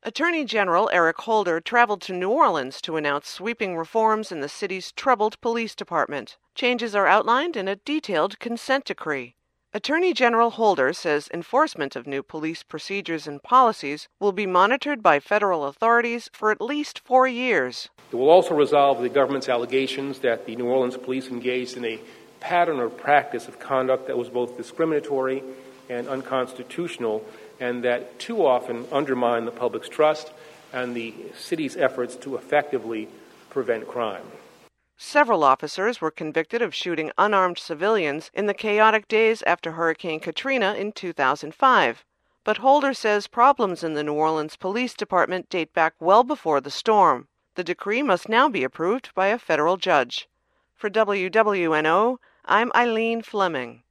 Attorney General Eric Holder traveled to New Orleans to announce sweeping reforms in the city's troubled police department. Changes are outlined in a detailed consent decree. Attorney General Holder says enforcement of new police procedures and policies will be monitored by federal authorities for at least 4 years. It will also resolve the government's allegations that the New Orleans police engaged in a pattern or practice of conduct that was both discriminatory and unconstitutional, and that too often undermine the public's trust and the city's efforts to effectively prevent crime. Several officers were convicted of shooting unarmed civilians in the chaotic days after Hurricane Katrina in 2005. But Holder says problems in the New Orleans Police Department date back well before the storm. The decree must now be approved by a federal judge. For WWNO, I'm Eileen Fleming.